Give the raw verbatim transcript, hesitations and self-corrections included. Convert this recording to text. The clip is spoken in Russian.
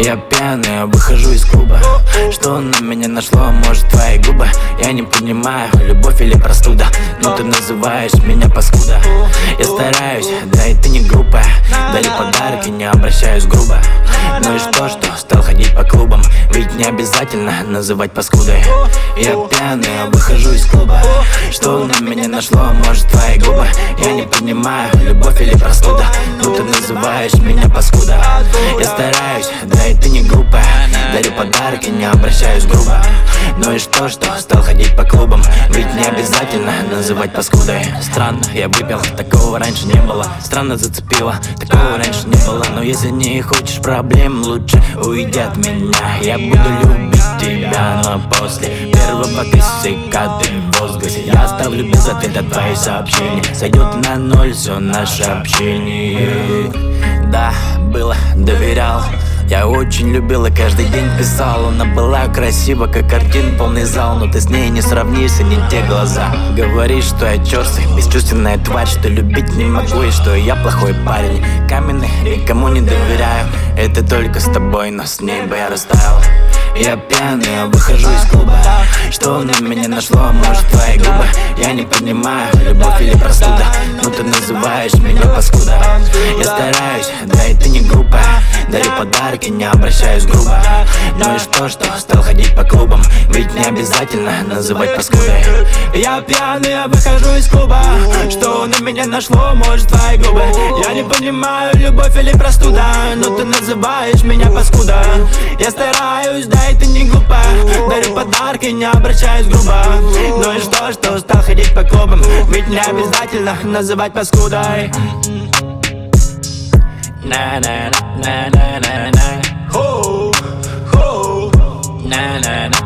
Я пьяный, выхожу из клуба. Что на меня нашло, может твои губы? Я не понимаю, любовь или простуда. Но ты называешь меня паскуда. Я стараюсь, да и ты не глупая. Дарю подарки, не обращаюсь грубо. Ну и что, что стал ходить по клубам? Ведь не обязательно называть паскудой. Я пьяный, выхожу из клуба. Что на меня нашло, может твои губы? Я не понимаю, любовь или простуда. Ну ты называешь меня паскуда. Я стараюсь, да и ты не глупая. Дарю подарки, не обращаюсь грубо. Ну и что, что стал ходить по клубам? Ведь не обязательно называть паскудой. Странно, я выпил, такого раньше не было. Странно зацепило, такого раньше не было. Но если не хочешь проблем, лучше уйди от меня. Я буду любить тебя, но после первого тысячика ты в возгласе. Я оставлю без ответа твои сообщения. Сойдет на ноль все наше общение. Да, было, доверял. Я очень любил и каждый день писал. Она была красива, как картин, полный зал. Но ты с ней не сравнишься, не те глаза. Говоришь, что я черствый, бесчувственная тварь, что любить не могу и что я плохой парень. Каменный, никому не доверяю. Это только с тобой, но с ней бы я растаял. Я пьяный, выхожу из клуба. Что на меня нашло, может твои губы? Я не понимаю, любовь или простуда. Ну ты называешь меня паскуда. Я стараюсь, да и ты не глупая. Дарю подарки, не обращаюсь грубо. Ну и что, что стал ходить по клубам? Ведь не обязательно называть паскудой. Я пьяный, выхожу из клуба. Что на меня нашло, может твои губы? Я не понимаю, любовь или простуда. Но ты называешь меня паскуда. Я стараюсь, да и ты не глупая. Дарю подарки, не обращаюсь грубо. Ну и что, что стал ходить по клубам? Ведь не обязательно называть паскудой. На на на на на на. Хоу, хоу. На на на.